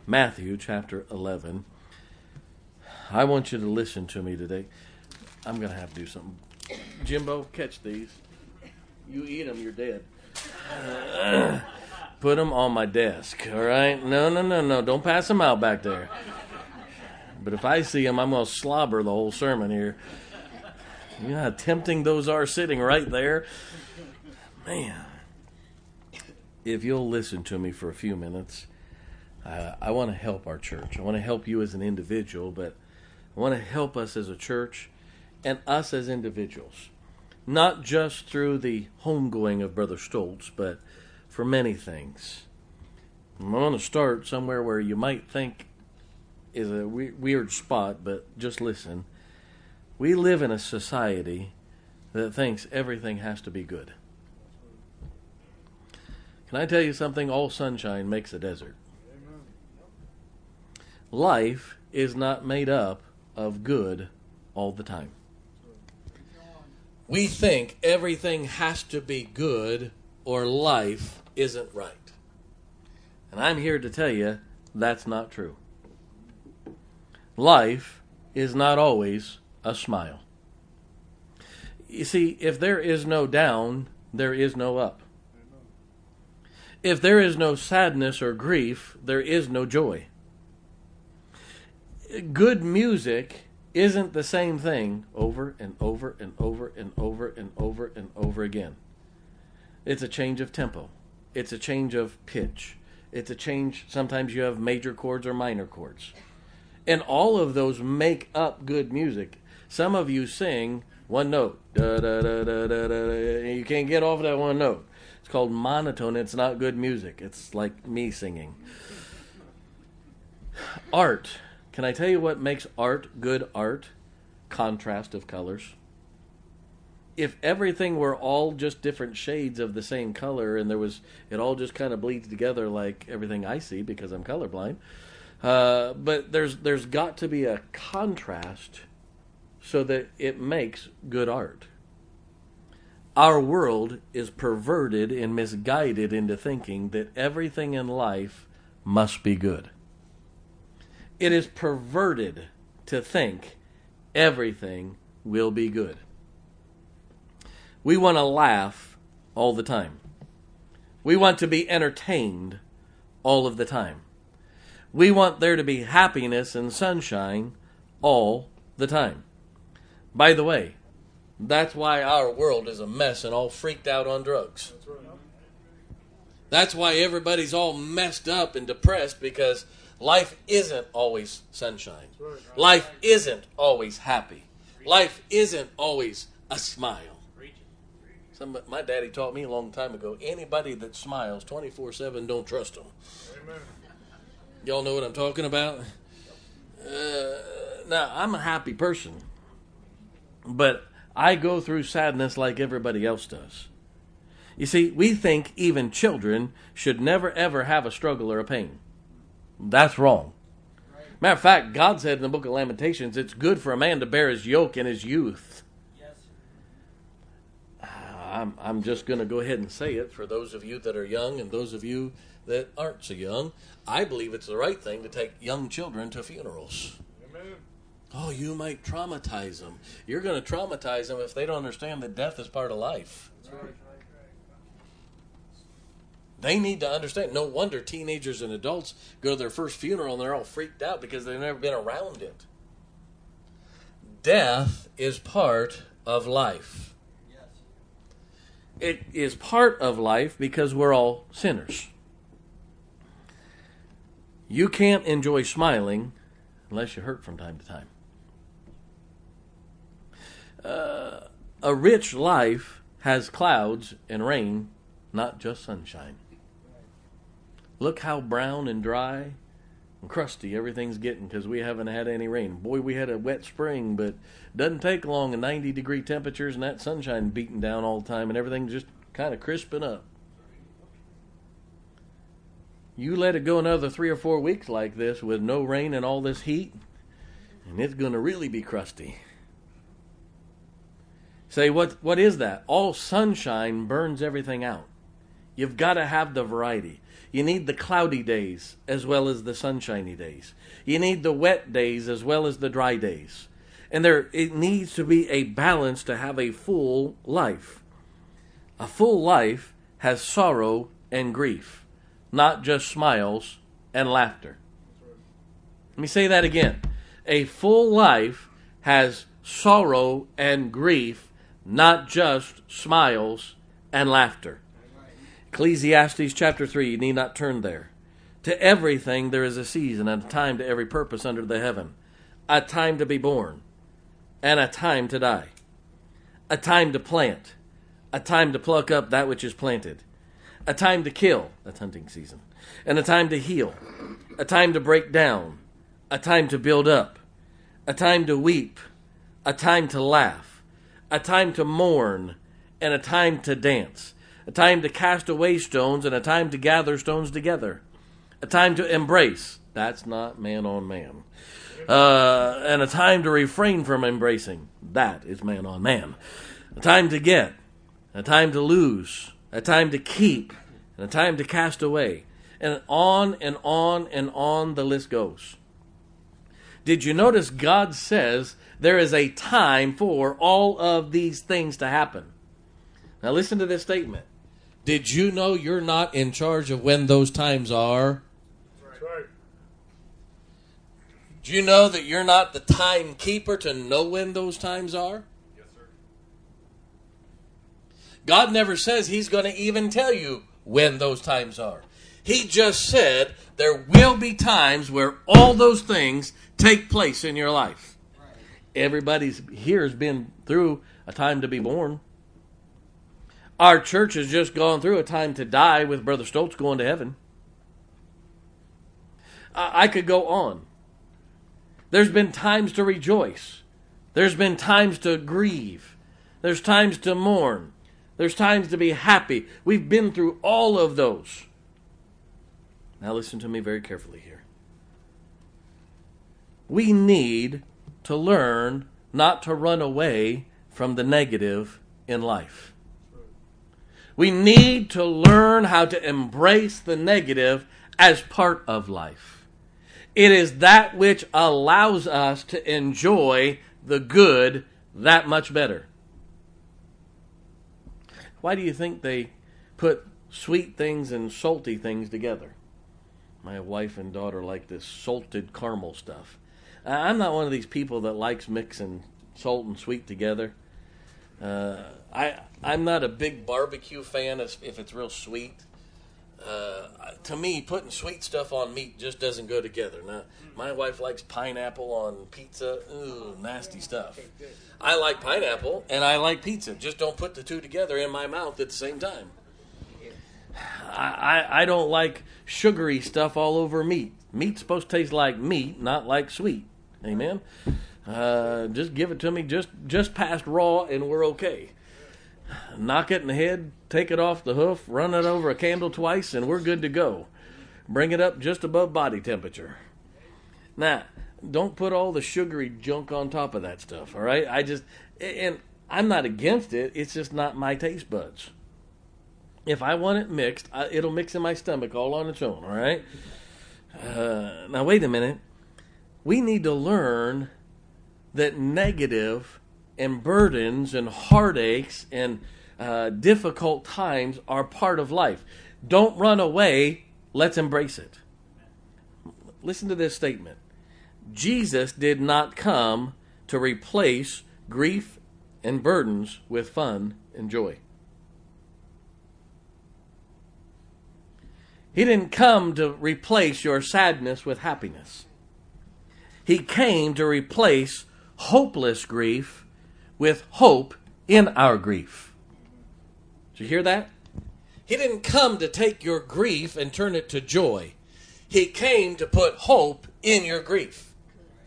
Matthew chapter 11. I want you to listen to me today. I'm going to have to do something. Jimbo, catch these. You eat them, you're dead. Put them on my desk, all right? No. Don't pass them out back there. But if I see them, I'm going to slobber the whole sermon here. You know how tempting those are sitting right there? Man. If you'll listen to me for a few minutes, I want to help our church. I want to help you as an individual, but I want to help us as a church and us as individuals. Not just through the homegoing of Brother Stoltz, but for many things. I'm going to start somewhere where you might think is a weird spot, but just listen. We live in a society that thinks everything has to be good. Can I tell you something? All sunshine makes a desert. Life is not made up of good all the time. We think everything has to be good or life isn't right. And I'm here to tell you that's not true. Life is not always a smile. You see, if there is no down, there is no up. If there is no sadness or grief, there is no joy. Good music isn't the same thing over and over and over and over and over and over again. It's a change of tempo. It's a change of pitch. It's a change. Sometimes you have major chords or minor chords. And all of those make up good music. Some of you sing one note. Da, da, da, da, da, da. You can't get off that one note. It's called monotone. It's not good music. It's like me singing. Art. Can I tell you what makes art good art? Contrast of colors. If everything were all just different shades of the same color and it all just kind of bleeds together like everything I see because I'm colorblind. But there's got to be a contrast so that it makes good art. Our world is perverted and misguided into thinking that everything in life must be good. It is perverted to think everything will be good. We want to laugh all the time. We want to be entertained all of the time. We want there to be happiness and sunshine all the time. By the way, that's why our world is a mess and all freaked out on drugs. That's why everybody's all messed up and depressed, because life isn't always sunshine. Life isn't always happy. Life isn't always a smile. My daddy taught me a long time ago, anybody that smiles 24/7, don't trust them. Amen. Y'all know what I'm talking about? Now, I'm a happy person, but I go through sadness like everybody else does. You see, we think even children should never ever have a struggle or a pain. That's wrong. Matter of fact, God said in the book of Lamentations, it's good for a man to bear his yoke in his youth. I'm just going to go ahead and say it for those of you that are young and those of you that aren't so young. I believe it's the right thing to take young children to funerals. Amen. Oh, you might traumatize them. You're going to traumatize them if they don't understand that death is part of life. That's right. They need to understand. No wonder teenagers and adults go to their first funeral and they're all freaked out because they've never been around it. Death is part of life. It is part of life because we're all sinners. You can't enjoy smiling unless you hurt from time to time. A rich life has clouds and rain, not just sunshine. Look how brown and dry and crusty everything's getting because we haven't had any rain. Boy, we had a wet spring, but doesn't take long, and 90-degree temperatures and that sunshine beating down all the time and everything just kind of crisping up. You let it go another 3 or 4 weeks like this with no rain and all this heat, and it's going to really be crusty. Say, what is that? All sunshine burns everything out. You've got to have the variety. You need the cloudy days as well as the sunshiny days. You need the wet days as well as the dry days. And it needs to be a balance to have a full life. A full life has sorrow and grief, not just smiles and laughter. Let me say that again. A full life has sorrow and grief, not just smiles and laughter. Ecclesiastes chapter 3, you need not turn there. To everything there is a season and a time to every purpose under the heaven. A time to be born and a time to die. A time to plant. A time to pluck up that which is planted. A time to kill, that's hunting season. And a time to heal. A time to break down. A time to build up. A time to weep. A time to laugh. A time to mourn. And a time to dance. A time to cast away stones and a time to gather stones together. A time to embrace. That's not man on man. And a time to refrain from embracing. That is man on man. A time to get. A time to lose. A time to keep. And a time to cast away. And on and on and on the list goes. Did you notice God says there is a time for all of these things to happen? Now listen to this statement. Did you know you're not in charge of when those times are? That's right. Do you know that you're not the timekeeper to know when those times are? Yes, sir. God never says He's going to even tell you when those times are. He just said there will be times where all those things take place in your life. Right. Everybody here has been through a time to be born. Our church has just gone through a time to die with Brother Stoltz going to heaven. I could go on. There's been times to rejoice. There's been times to grieve. There's times to mourn. There's times to be happy. We've been through all of those. Now listen to me very carefully here. We need to learn not to run away from the negative in life. We need to learn how to embrace the negative as part of life. It is that which allows us to enjoy the good that much better. Why do you think they put sweet things and salty things together? My wife and daughter like this salted caramel stuff. I'm not one of these people that likes mixing salt and sweet together. I'm not a big barbecue fan if it's real sweet. To me, putting sweet stuff on meat just doesn't go together. Now, my wife likes pineapple on pizza. Ooh, nasty stuff. I like pineapple and I like pizza. Just don't put the two together in my mouth at the same time. I don't like sugary stuff all over meat. Meat's supposed to taste like meat, not like sweet. Amen? Just give it to me just past raw and we're okay. Knock it in the head, take it off the hoof, run it over a candle twice, and we're good to go. Bring it up just above body temperature. Now, don't put all the sugary junk on top of that stuff, all right? And I'm not against it, it's just not my taste buds. If I want it mixed, it'll mix in my stomach all on its own, all right? Now, wait a minute. We need to learn that negative and burdens and heartaches and difficult times are part of life. Don't run away. Let's embrace it. Listen to this statement. Jesus did not come to replace grief and burdens with fun and joy. He didn't come to replace your sadness with happiness. He came to replace hopeless grief with hope in our grief. Did you hear that? He didn't come to take your grief and turn it to joy. He came to put hope in your grief.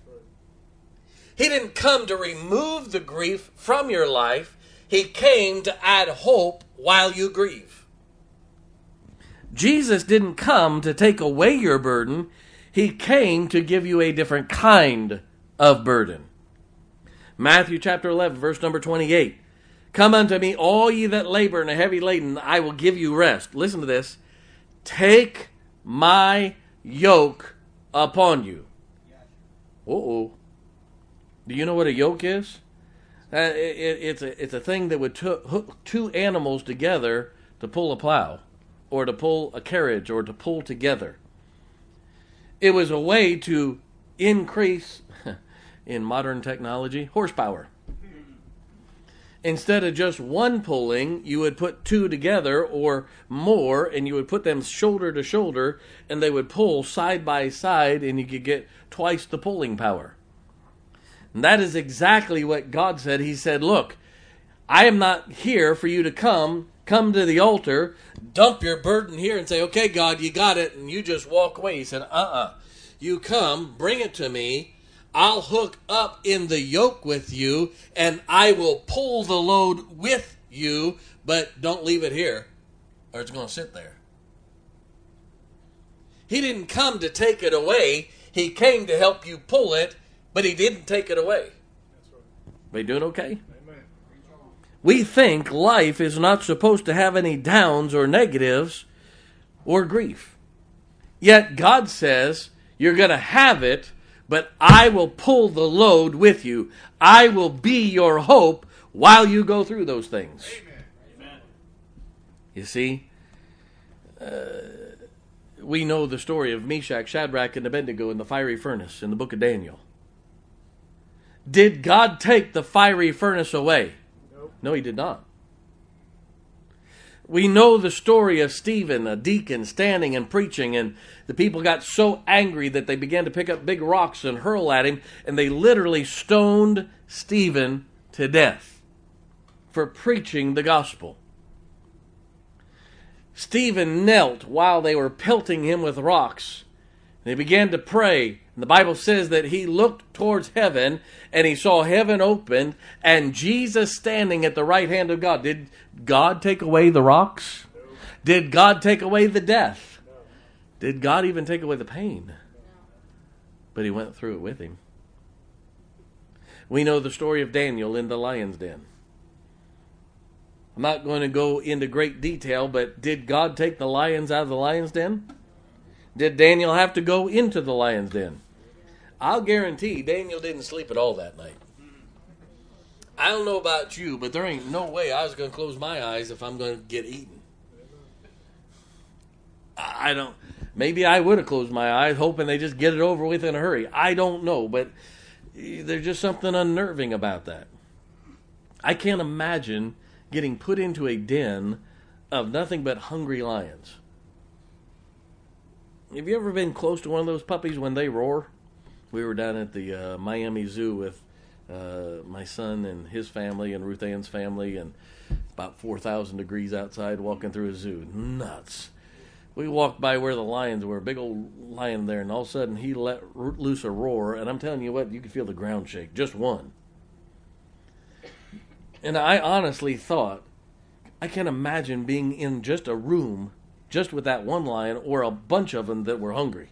He didn't come to remove the grief from your life. He came to add hope while you grieve. Jesus didn't come to take away your burden. He came to give you a different kind of burden. Matthew chapter 11, verse number 28. Come unto me, all ye that labor and are heavy laden, I will give you rest. Listen to this. Take my yoke upon you. Uh-oh. Do you know what a yoke is? It's a thing that would hook two animals together to pull a plow, or to pull a carriage, or to pull together. It was a way to increase, in modern technology, horsepower. Instead of just one pulling, you would put two together or more, and you would put them shoulder to shoulder, and they would pull side by side, and you could get twice the pulling power. And that is exactly what God said. He said, look, I am not here for you to come to the altar, dump your burden here and say, okay, God, you got it, and you just walk away. He said, you come, bring it to me, I'll hook up in the yoke with you, and I will pull the load with you, but don't leave it here, or it's going to sit there. He didn't come to take it away. He came to help you pull it, but he didn't take it away. Are you doing okay? Amen. We think life is not supposed to have any downs or negatives or grief. Yet God says, you're going to have it, but I will pull the load with you. I will be your hope while you go through those things. Amen. You see, we know the story of Meshach, Shadrach, and Abednego in the fiery furnace in the book of Daniel. Did God take the fiery furnace away? Nope. No, he did not. We know the story of Stephen, a deacon, standing and preaching, and the people got so angry that they began to pick up big rocks and hurl at him, and they literally stoned Stephen to death for preaching the gospel. Stephen knelt while they were pelting him with rocks. They began to pray. And the Bible says that he looked towards heaven, and he saw heaven opened, and Jesus standing at the right hand of God. Did God take away the rocks? No. Did God take away the death? No. Did God even take away the pain? No. But he went through it with him. We know the story of Daniel in the lion's den. I'm not going to go into great detail, but did God take the lions out of the lion's den? Did Daniel have to go into the lion's den? I'll guarantee Daniel didn't sleep at all that night. I don't know about you, but there ain't no way I was going to close my eyes if I'm going to get eaten. I don't. Maybe I would have closed my eyes, hoping they just get it over with in a hurry. I don't know, but there's just something unnerving about that. I can't imagine getting put into a den of nothing but hungry lions. Have you ever been close to one of those puppies when they roar? We were down at the Miami Zoo with my son and his family and Ruth Ann's family, and about 4,000 degrees outside, walking through a zoo. Nuts. We walked by where the lions were, a big old lion there, and all of a sudden he let loose a roar, and I'm telling you what, you could feel the ground shake. Just one. And I honestly thought, I can't imagine being in just a room just with that one lion or a bunch of them that were hungry.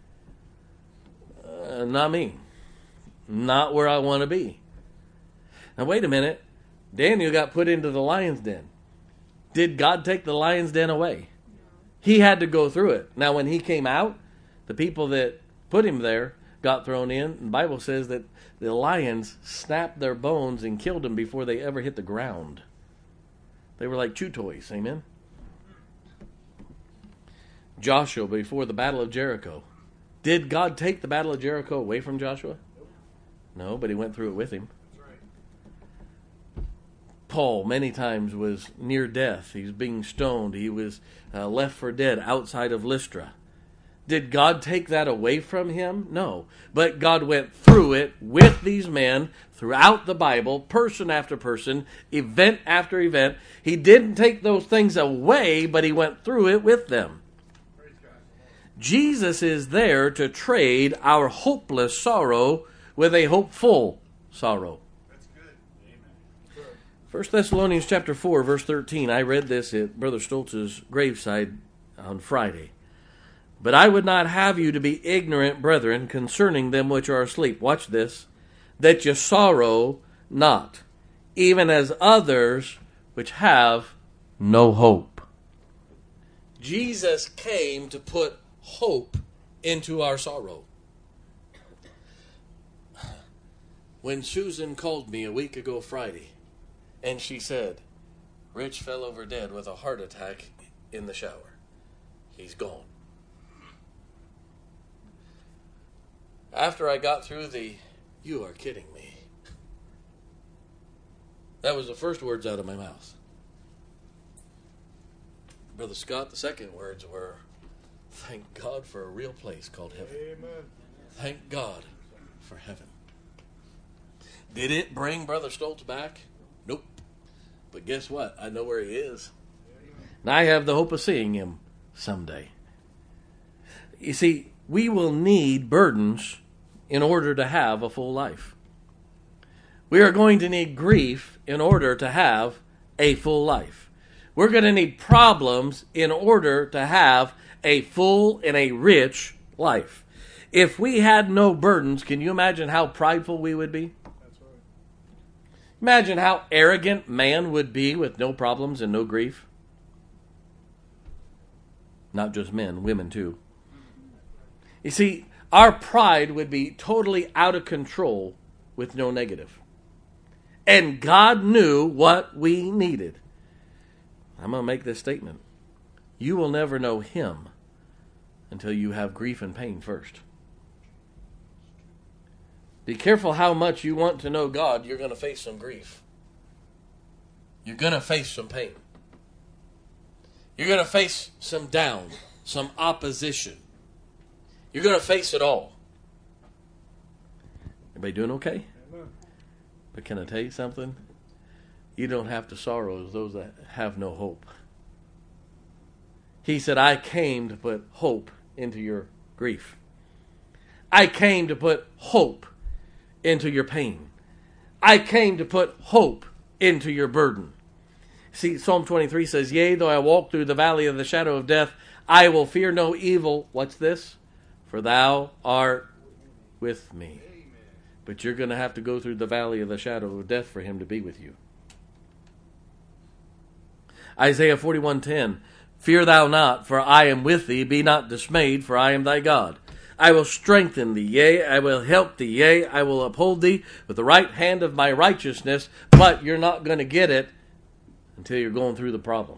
Not me. Not where I want to be. Now wait a minute. Daniel got put into the lion's den. Did God take the lion's den away? He had to go through it. Now when he came out, the people that put him there got thrown in. The Bible says that the lions snapped their bones and killed him before they ever hit the ground. They were like chew toys. Amen? Joshua before the Battle of Jericho. Did God take the Battle of Jericho away from Joshua? No, but he went through it with him. That's right. Paul many times was near death. He was being stoned. He was left for dead outside of Lystra. Did God take that away from him? No. But God went through it with these men throughout the Bible, person after person, event after event. He didn't take those things away, but he went through it with them. Jesus is there to trade our hopeless sorrow with a hopeful sorrow. That's good. Amen. 1 Thessalonians chapter 4, verse 13. I read this at Brother Stoltz's graveside on Friday. But I would not have you to be ignorant, brethren, concerning them which are asleep. Watch this. That ye sorrow not, even as others which have no hope. Jesus came to put hope into our sorrow. When Susan called me a week ago Friday, and she said, Rich fell over dead with a heart attack in the shower. He's gone. After I got through the, you are kidding me, that was the first words out of my mouth. Brother Scott, the second words were, thank God for a real place called heaven. Amen. Thank God for heaven. Did it bring Brother Stoltz back? Nope. But guess what? I know where he is. And I have the hope of seeing him someday. You see, we will need burdens in order to have a full life. We are going to need grief in order to have a full life. We're going to need problems in order to have a full and a rich life. If we had no burdens, can you imagine how prideful we would be? That's right. Imagine how arrogant man would be with no problems and no grief. Not just men, women too. You see, our pride would be totally out of control with no negative. And God knew what we needed. I'm going to make this statement. You will never know Him until you have grief and pain first. Be careful how much you want to know God. You're going to face some grief. You're going to face some pain. You're going to face some down, some opposition. You're going to face it all. Everybody doing okay? Amen. But can I tell you something? You don't have to sorrow as those that have no hope. He said, I came to put hope into your grief. I came to put hope into your pain. I came to put hope into your burden. See, Psalm 23 says, Yea, though I walk through the valley of the shadow of death, I will fear no evil. What's this? For thou art with me. Amen. But you're going to have to go through the valley of the shadow of death for Him to be with you. Isaiah 41:10, Fear thou not, for I am with thee. Be not dismayed, for I am thy God. I will strengthen thee, yea, I will help thee, yea, I will uphold thee with the right hand of my righteousness. But you're not going to get it until you're going through the problem.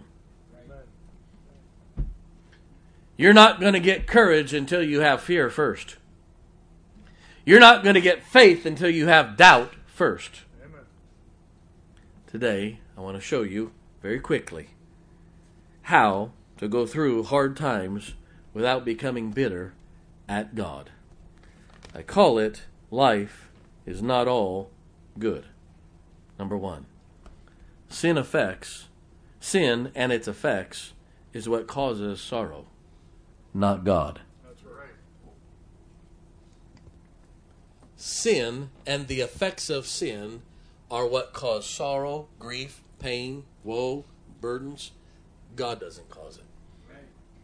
Amen. You're not going to get courage until you have fear first. You're not going to get faith until you have doubt first. Amen. Today, I want to show you very quickly how to go through hard times without becoming bitter at God. I call it, life is not all good. Number one, sin and its effects is what causes sorrow, not God. That's right. Sin and the effects of sin are what cause sorrow, grief, pain, woe, burdens. God doesn't cause it. Right.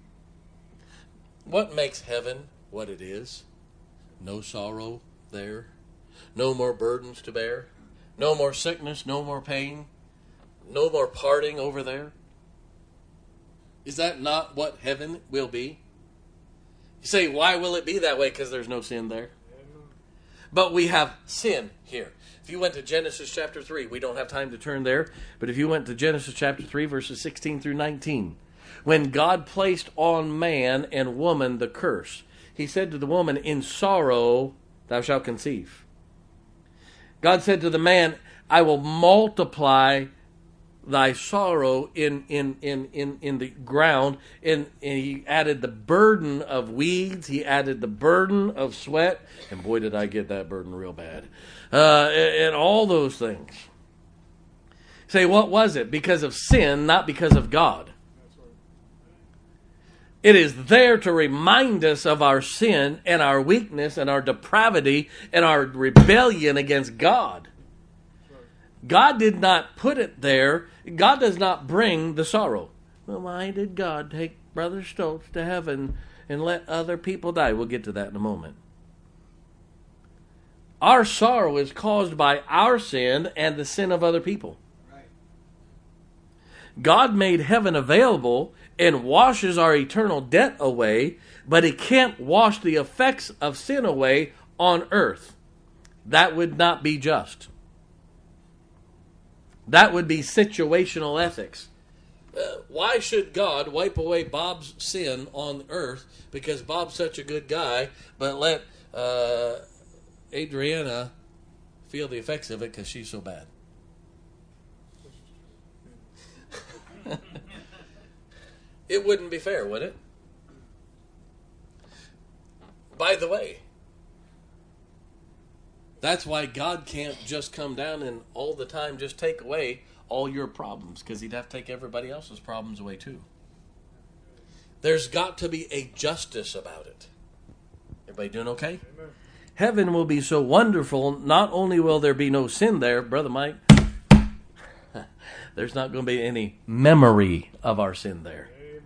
What makes heaven what it is? No sorrow there. No more burdens to bear. No more sickness, no more pain. No more parting over there. Is that not what heaven will be? You say, why will it be that way? Because there's no sin there. Amen. But we have sin here. If you went to Genesis chapter 3, we don't have time to turn there, but if you went to Genesis chapter 3, verses 16 through 19, when God placed on man and woman the curse, He said to the woman, in sorrow thou shalt conceive. God said to the man, I will multiply thy sorrow in the ground. And He added the burden of weeds. He added the burden of sweat. And boy, did I get that burden real bad. And all those things. Say, what was it? Because of sin, not because of God. That's right. It is there to remind us of our sin and our weakness and our depravity and our rebellion against God. God did not put it there. God does not bring the sorrow. Well, why did God take Brother Stoltz to heaven and let other people die? We'll get to that in a moment. Our sorrow is caused by our sin and the sin of other people. Right. God made heaven available and washes our eternal debt away But he can't wash the effects of sin away on earth. That would not be just. That would be situational ethics. Why should God wipe away Bob's sin on earth because Bob's such a good guy, but let Adriana feel the effects of it because she's so bad? It wouldn't be fair, would it? By the way, that's why God can't just come down and all the time just take away all your problems, because he'd have to take everybody else's problems away too. There's got to be a justice about it. Everybody doing okay? Amen. Heaven will be so wonderful. Not only will there be no sin there, Brother Mike, there's not going to be any memory of our sin there.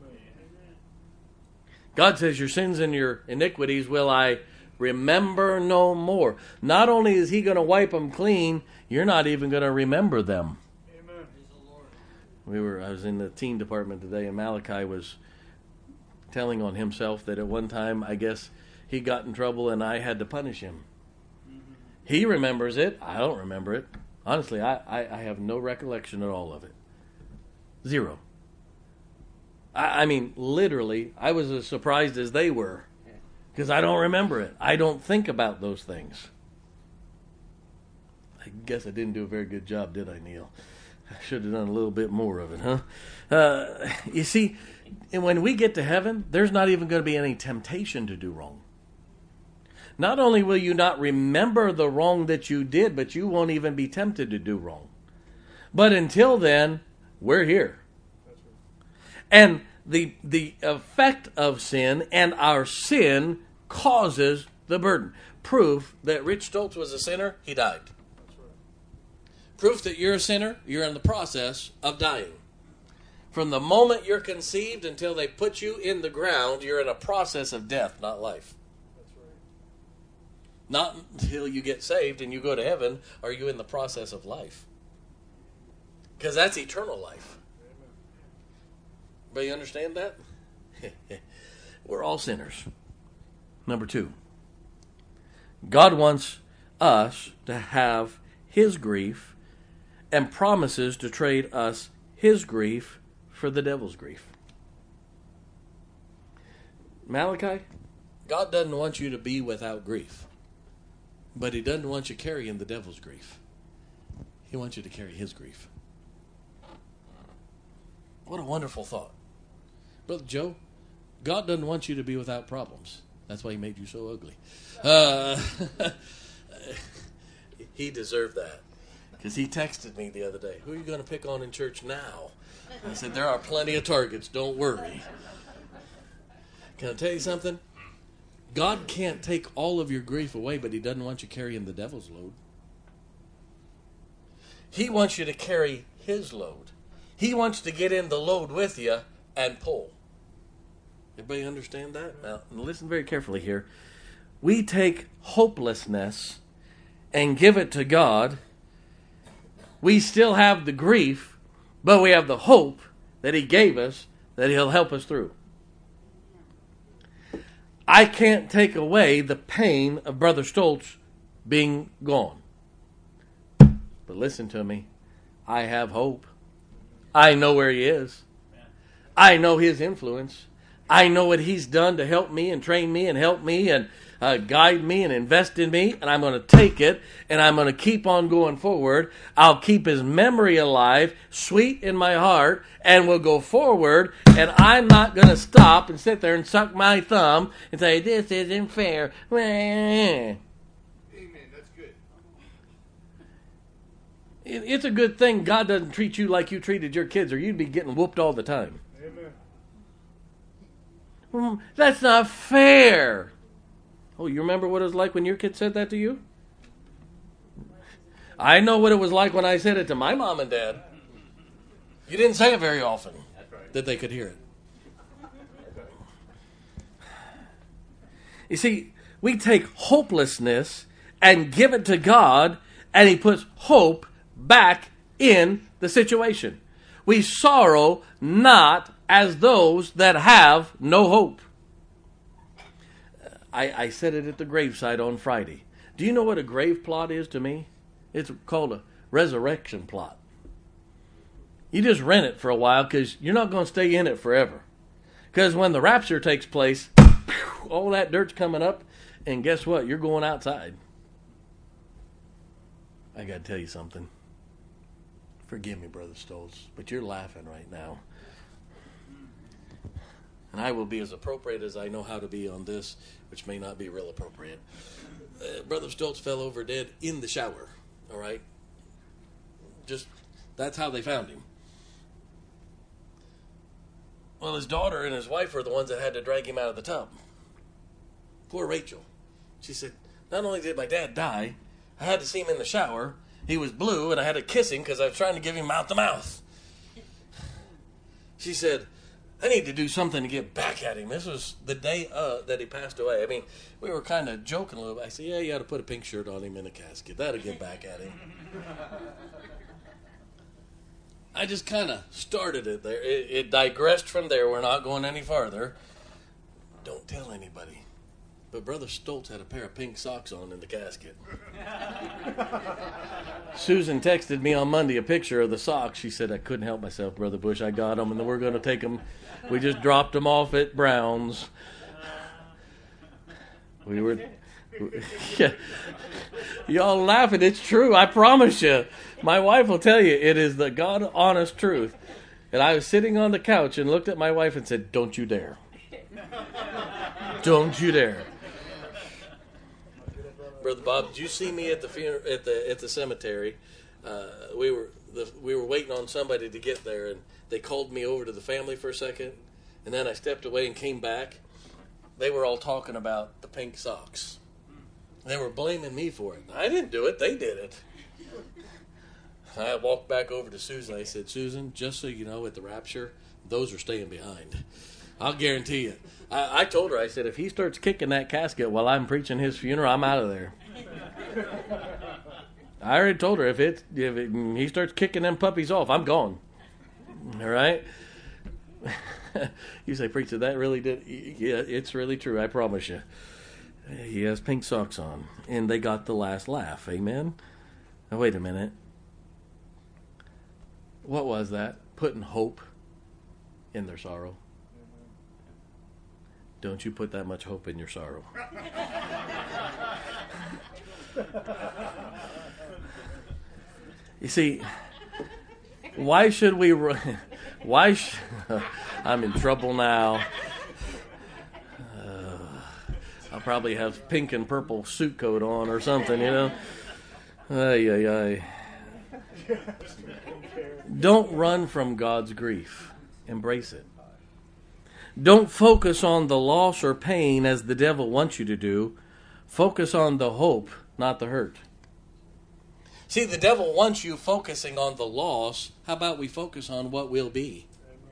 God says, your sins and your iniquities will I remember no more. Not only is he going to wipe them clean, you're not even going to remember them. Amen. I was in the teen department today, and Malachi was telling on himself that at one time, I guess, he got in trouble and I had to punish him. He remembers it. I don't remember it. Honestly, I have no recollection at all of it. Zero. I mean, literally, I was as surprised as they were because I don't remember it. I don't think about those things. I guess I didn't do a very good job, did I, Neil? I should have done a little bit more of it, huh? You see, when we get to heaven, there's not even going to be any temptation to do wrong. Not only will you not remember the wrong that you did, but you won't even be tempted to do wrong. But until then, we're here. And the effect of sin and our sin causes the burden. Proof that Rich Stoltz was a sinner, he died. Proof that you're a sinner, you're in the process of dying. From the moment you're conceived until they put you in the ground, you're in a process of death, not life. Not until you get saved and you go to heaven are you in the process of life. Because that's eternal life. Everybody understand that? We're all sinners. Number 2. God wants us to have his grief and promises to trade us his grief for the devil's grief. Malachi, God doesn't want you to be without grief. But he doesn't want you carrying the devil's grief. He wants you to carry his grief. What a wonderful thought. Brother Joe, God doesn't want you to be without problems. That's why he made you so ugly. He deserved that. Because he texted me the other day, who are you going to pick on in church now? I said, there are plenty of targets, don't worry. Can I tell you something? God can't take all of your grief away, but he doesn't want you carrying the devil's load. He wants you to carry his load. He wants to get in the load with you and pull. Everybody understand that? Now, listen very carefully here. We take hopelessness and give it to God. We still have the grief, but we have the hope that he gave us that he'll help us through. I can't take away the pain of Brother Stoltz being gone. But listen to me. I have hope. I know where he is. I know his influence. I know what he's done to help me and train me and help me and guide me and invest in me. And I'm going to take it and I'm going to keep on going forward. I'll keep his memory alive, sweet in my heart, and we'll go forward. And I'm not going to stop and sit there and suck my thumb and say, this isn't fair. Amen. That's good. It's a good thing God doesn't treat you like you treated your kids, or you'd be getting whooped all the time. Amen. That's not fair. Oh, you remember what it was like when your kid said that to you? I know what it was like when I said it to my mom and dad. You didn't say it very often that they could hear it. You see, we take hopelessness and give it to God, and he puts hope back in the situation. We sorrow not as those that have no hope. I said it at the graveside on Friday. Do you know what a grave plot is to me? It's called a resurrection plot. You just rent it for a while because you're not going to stay in it forever. Because when the rapture takes place, all that dirt's coming up, and guess what? You're going outside. I got to tell you something. Forgive me, Brother Stoltz, but you're laughing right now. And I will be as appropriate as I know how to be on this, which may not be real appropriate. Brother Stoltz fell over dead in the shower, all right? Just, that's how they found him. Well, his daughter and his wife were the ones that had to drag him out of the tub. Poor Rachel. She said, not only did my dad die, I had to see him in the shower. He was blue, and I had to kiss him because I was trying to give him mouth-to-mouth. She said, I need to do something to get back at him. This was the day that he passed away. I mean, we were kind of joking a little bit. I said, yeah, you ought to put a pink shirt on him in a casket. That'll get back at him. I just kind of started it there. It digressed from there. We're not going any farther. Don't tell anybody. But Brother Stoltz had a pair of pink socks on in the casket. Susan texted me on Monday a picture of the socks. She said, I couldn't help myself, Brother Bush. I got them, and we're going to take them. We just dropped them off at Brown's. We were... Yeah. Y'all laughing. It's true. I promise you. My wife will tell you it is the God honest truth. And I was sitting on the couch and looked at my wife and said, don't you dare. Don't you dare. Brother Bob, did you see me at the funeral at the cemetery? We were waiting on somebody to get there, and they called me over to the family for a second, and then I stepped away and came back. They were all talking about the pink socks. They were blaming me for it. I didn't do it. They did it. I walked back over to Susan. I said, Susan, just so you know, at the rapture, those are staying behind. I'll guarantee you. I told her, I said, if he starts kicking that casket while I'm preaching his funeral, I'm out of there. I already told her, if he starts kicking them puppies off, I'm gone. All right? You say, preacher, that really did? Yeah, it's really true, I promise you. He has pink socks on, and they got the last laugh. Amen? Now, wait a minute. What was that? Putting hope in their sorrow. Don't you put that much hope in your sorrow. You see, why should we... I'm in trouble now. I'll probably have pink and purple suit coat on or something, you know. Ay, ay, ay. Don't run from God's grief. Embrace it. Don't focus on the loss or pain as the devil wants you to do. Focus on the hope, not the hurt. See, the devil wants you focusing on the loss. How about we focus on what will be?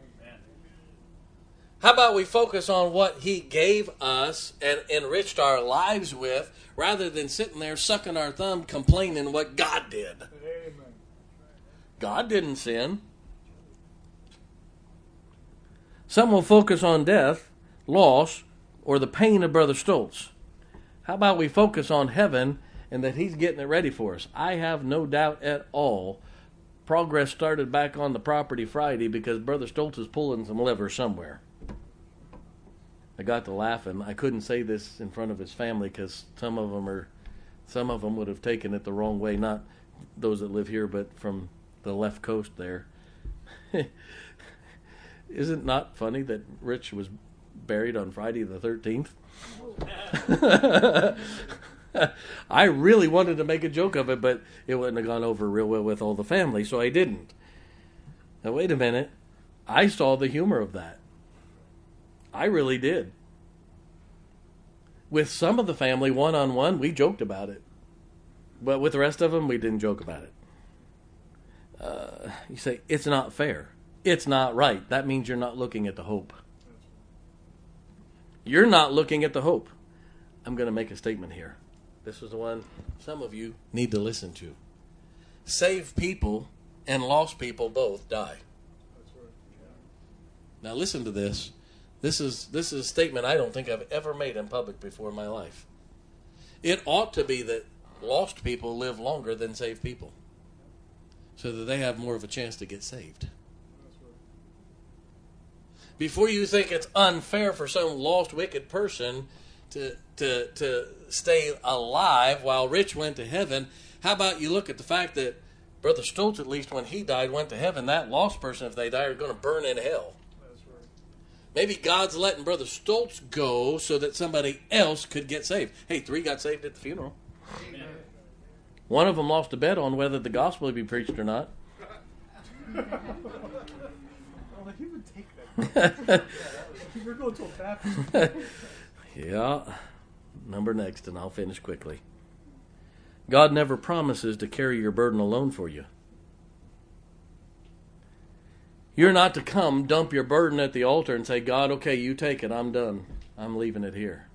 How about we focus on what he gave us and enriched our lives with, rather than sitting there sucking our thumb complaining what God did. Amen. God didn't sin. Some will focus on death, loss, or the pain of Brother Stoltz. How about we focus on heaven and that he's getting it ready for us? I have no doubt at all progress started back on the property Friday because Brother Stoltz is pulling some liver somewhere. I got to laughing. I couldn't say this in front of his family because some of them would have taken it the wrong way. Not those that live here, but from the left coast there. Isn't it not funny that Rich was buried on Friday the 13th? I really wanted to make a joke of it, but it wouldn't have gone over real well with all the family, so I didn't. Now, wait a minute. I saw the humor of that. I really did. With some of the family, one-on-one, we joked about it. But with the rest of them, we didn't joke about it. You say, it's not fair. It's not right. That means you're not looking at the hope. You're not looking at the hope. I'm going to make a statement here. This is the one some of you need to listen to. Saved people and lost people both die. Now listen to this. This is a statement I don't think I've ever made in public before in my life. It ought to be that lost people live longer than saved people, so that they have more of a chance to get saved. Before you think it's unfair for some lost, wicked person to stay alive while Rich went to heaven, how about you look at the fact that Brother Stoltz, at least when he died, went to heaven. That lost person, if they die, are going to burn in hell. Maybe God's letting Brother Stoltz go so that somebody else could get saved. Hey, 3 got saved at the funeral. Amen. One of them lost a bet on whether the gospel would be preached or not. Well, he would take that. We're going to a Baptist. Yeah. Number next, and I'll finish quickly. God never promises to carry your burden alone for you. You're not to come, dump your burden at the altar and say, God, okay, you take it. I'm done. I'm leaving it here.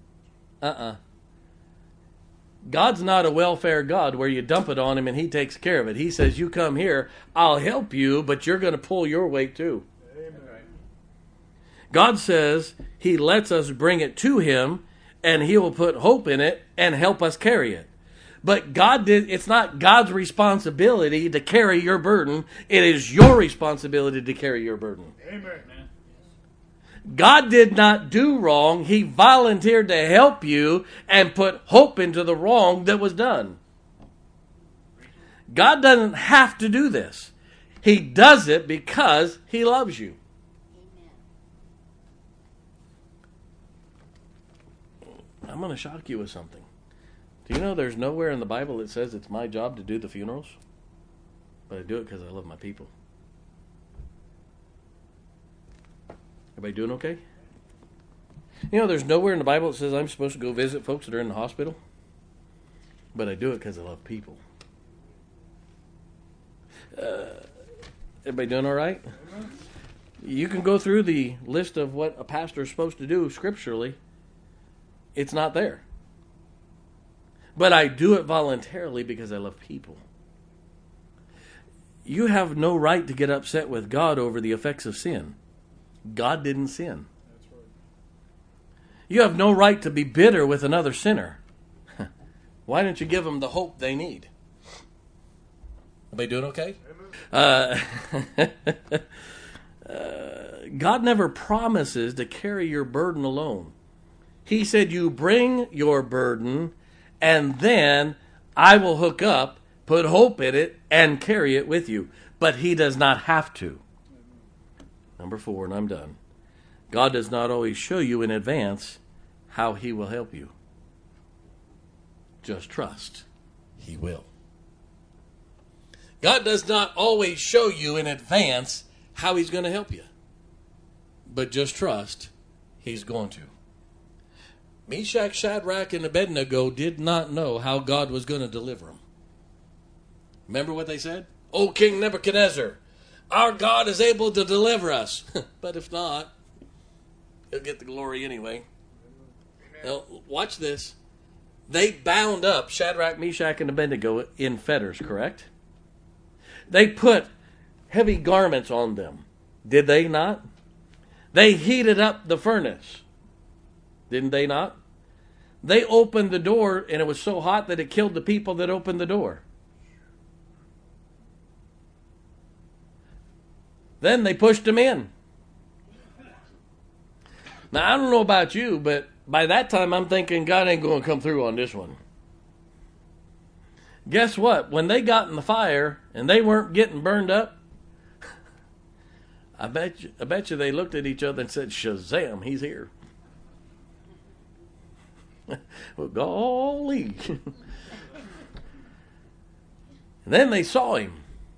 God's not a welfare God where you dump it on him and he takes care of it. He says, you come here, I'll help you, but you're going to pull your weight too. Amen. God says he lets us bring it to him and he will put hope in it and help us carry it. But it's not God's responsibility to carry your burden. It is your responsibility to carry your burden. Amen. God did not do wrong. He volunteered to help you and put hope into the wrong that was done. God doesn't have to do this. He does it because he loves you. I'm going to shock you with something. Do you know there's nowhere in the Bible that says it's my job to do the funerals? But I do it because I love my people. Everybody doing okay? You know, there's nowhere in the Bible that says I'm supposed to go visit folks that are in the hospital. But I do it because I love people. Everybody doing all right? You can go through the list of what a pastor is supposed to do scripturally. It's not there. But I do it voluntarily because I love people. You have no right to get upset with God over the effects of sin. God didn't sin. That's right. You have no right to be bitter with another sinner. Why don't you give them the hope they need? Everybody doing okay? God never promises to carry your burden alone. He said, you bring your burden and then I will hook up, put hope in it, and carry it with you. But he does not have to. Number 4, and I'm done. God does not always show you in advance how he will help you. Just trust. He will. God does not always show you in advance how he's going to help you. But just trust he's going to. Meshach, Shadrach, and Abednego did not know how God was going to deliver them. Remember what they said? O King Nebuchadnezzar, our God is able to deliver us. But if not, he'll get the glory anyway. Now, watch this. They bound up Shadrach, Meshach, and Abednego in fetters, correct? They put heavy garments on them. Did they not? They heated up the furnace. Didn't they not? They opened the door and it was so hot that it killed the people that opened the door. Then they pushed them in. Now, I don't know about you, but by that time I'm thinking God ain't going to come through on this one. Guess what? When they got in the fire and they weren't getting burned up, I bet you they looked at each other and said, Shazam, he's here. Well, golly. And then they saw him.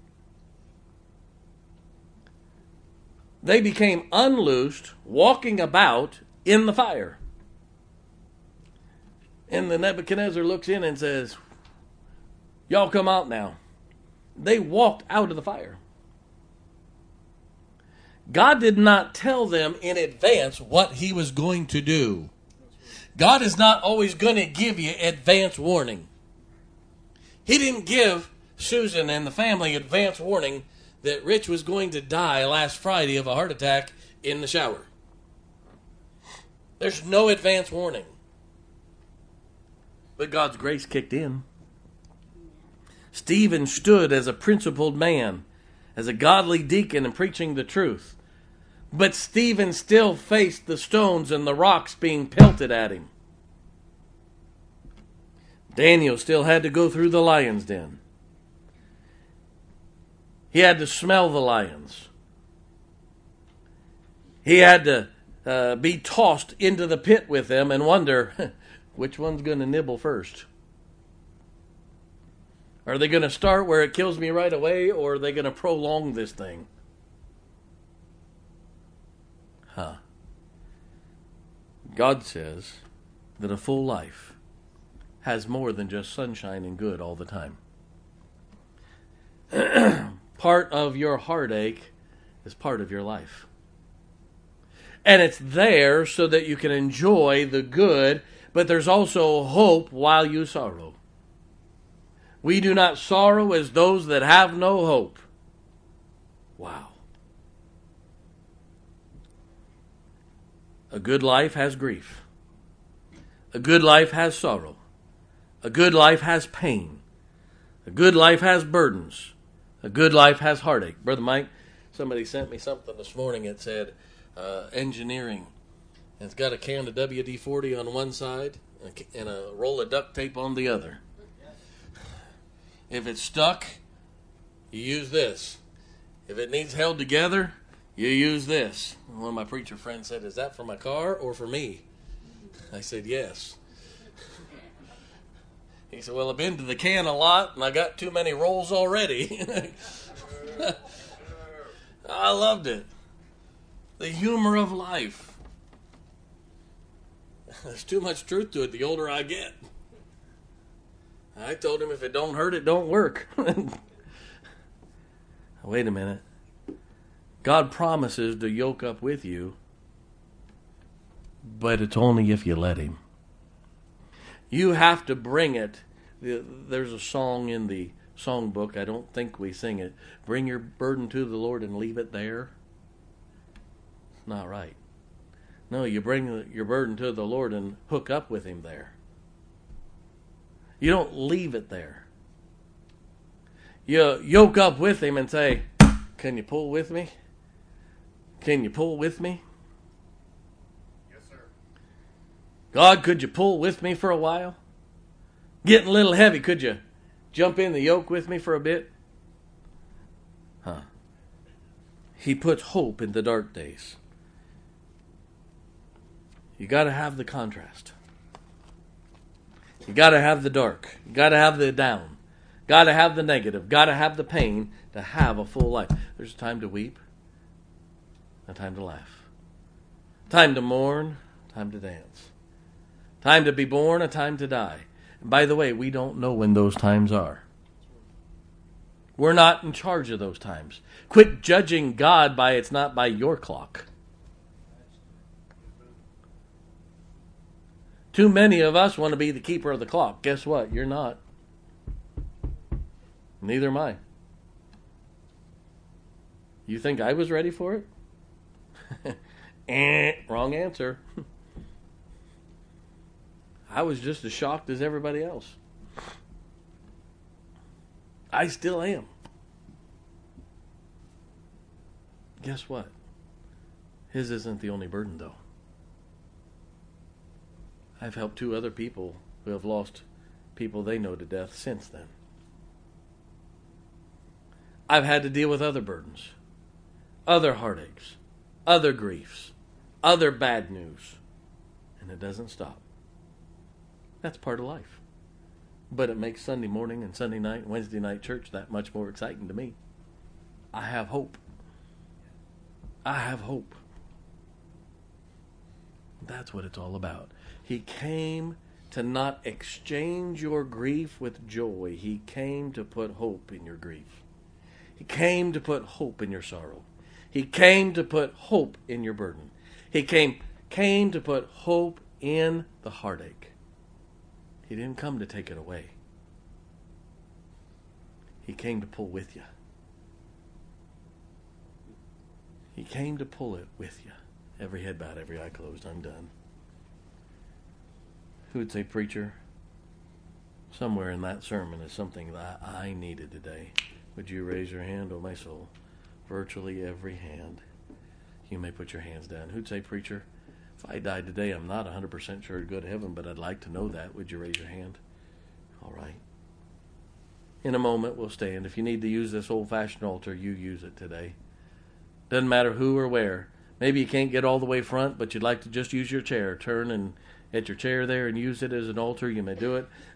They became unloosed, walking about in the fire. And the Nebuchadnezzar looks in and says, y'all come out now. They walked out of the fire. God did not tell them in advance what he was going to do. God is not always going to give you advance warning. He didn't give Susan and the family advance warning that Rich was going to die last Friday of a heart attack in the shower. There's no advance warning. But God's grace kicked in. Stephen stood as a principled man, as a godly deacon and preaching the truth. But Stephen still faced the stones and the rocks being pelted at him. Daniel still had to go through the lion's den. He had to smell the lions. He had to be tossed into the pit with them and wonder, which one's going to nibble first? Are they going to start where it kills me right away, or are they going to prolong this thing? God says that a full life has more than just sunshine and good all the time. Part of your heartache is part of your life. And it's there so that you can enjoy the good, but there's also hope while you sorrow. We do not sorrow as those that have no hope. Wow. A good life has grief. A good life has sorrow. A good life has pain. A good life has burdens. A good life has heartache. Brother Mike, somebody sent me something this morning. It said engineering. And it's got a can of WD-40 on one side and a roll of duct tape on the other. If it's stuck, you use this. If it needs held together, you use this. One of my preacher friends said, "Is that for my car or for me?" I said, "Yes." He said, "Well, I've been to the can a lot and I got too many rolls already." I loved it. The humor of life. There's too much truth to it the older I get. I told him if it don't hurt, it don't work. Wait a minute. God promises to yoke up with you, but it's only if you let him. You have to bring it. There's a song in the songbook. I don't think we sing it. Bring your burden to the Lord and leave it there. It's not right. No, you bring your burden to the Lord and hook up with him there. You don't leave it there. You yoke up with him and say, "Can you pull with me? Can you pull with me? Yes, sir. God, could you pull with me for a while? Getting a little heavy. Could you jump in the yoke with me for a bit?" He puts hope in the dark days. You got to have the contrast. You got to have the dark. You got to have the down. Got to have the negative. Got to have the pain to have a full life. There's a time to weep. A time to laugh. Time to mourn. Time to dance. Time to be born. A time to die. And by the way, we don't know when those times are. We're not in charge of those times. Quit judging God by it's not by your clock. Too many of us want to be the keeper of the clock. Guess what? You're not. Neither am I. You think I was ready for it? Wrong answer. I was just as shocked as everybody else. I still am. Guess what? His isn't the only burden, though. I've helped 2 other people who have lost people they know to death since then. I've had to deal with other burdens, other heartaches, other griefs, other bad news. And it doesn't stop. That's part of life. But it makes Sunday morning and Sunday night and Wednesday night church that much more exciting to me. I have hope. I have hope. That's what it's all about. He came to not exchange your grief with joy. He came to put hope in your grief. He came to put hope in your sorrow. He came to put hope in your burden. He came to put hope in the heartache. He didn't come to take it away. He came to pull with you. He came to pull it with you. Every head bowed, every eye closed. I'm done. Who'd say, preacher, somewhere in that sermon is something that I needed today? Would you raise your hand, oh my soul? Virtually every hand. You may put your hands down. Who'd say, preacher, if I died today, I'm not 100% sure to go to heaven, but I'd like to know that. Would you raise your hand? All right. In a moment, we'll stand. If you need to use this old-fashioned altar, you use it today. Doesn't matter who or where. Maybe you can't get all the way front, but you'd like to just use your chair. Turn and at your chair there and use it as an altar. You may do it.